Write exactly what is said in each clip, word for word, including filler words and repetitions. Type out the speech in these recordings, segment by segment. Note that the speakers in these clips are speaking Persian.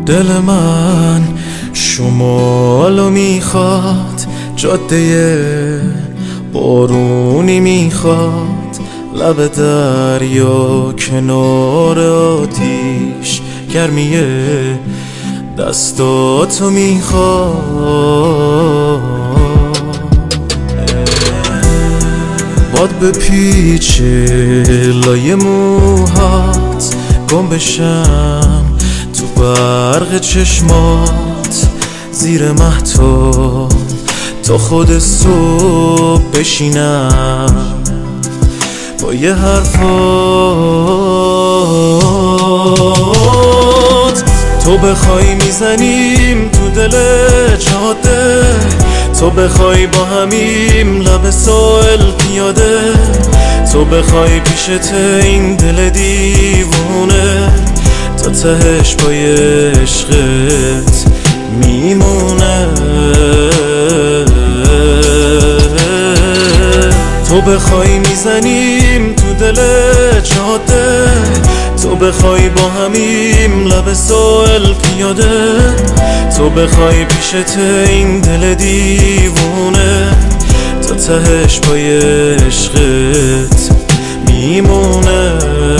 دل من شمالو میخواد، جاده بارونی میخواد، لب دریا کنار آتیش، گرمیه دستاتو میخواد. باد به پیچ لای موهات، گم بشم تو برق چشمات، زیر مهتاب تا خود صبح بشینم با یه حرفات. تو بخوای میزنیم تو دل جاده، تو بخوای با همیم لب ساحل پیاده، تو بخوای پیشت این دل دیوونه تا تهش با عشقت میمونه. تو بخوای میزنیم تو دل جاده، تو بخوای با همیم لب ساحل پیاده، تو بخوای پیشت این دل دیوونه تا تهش با عشقت میمونه.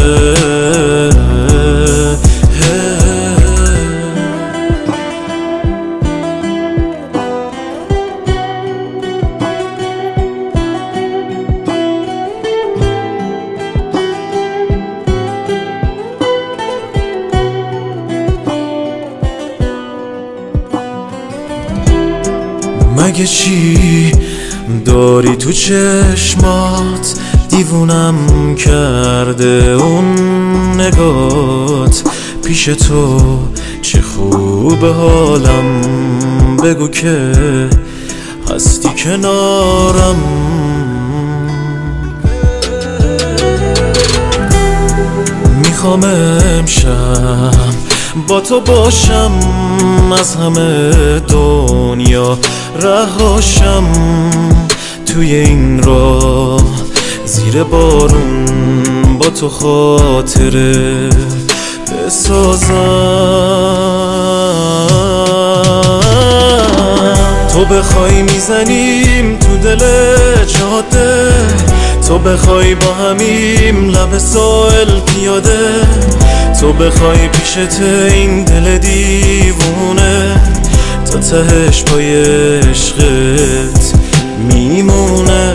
مگه چی داری تو چشمات، دیوونم کرده اون نگات، پیش تو چه خوب حالم، بگو که هستی کنارم. میخوام امشب با تو باشم، از همه دنیا رهاشم، توی این راه زیر بارون با تو خاطره بسازم. تو بخوای میزنیم تو دل جاده، تو بخوای با همیم لب ساحل پیاده، تو بخوای پیشت این دل دیوونه تا تهش با عشقت میمونه.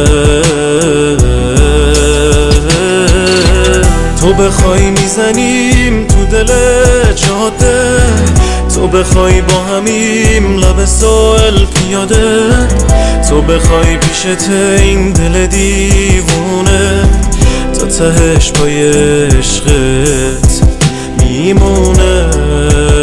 تو بخوای میزنیم تو دل جاده، تو بخوای با همیم لب ساحل پیاده، تو بخوای پیشت این دل دیوونه تا تهش با عشقت میمونه.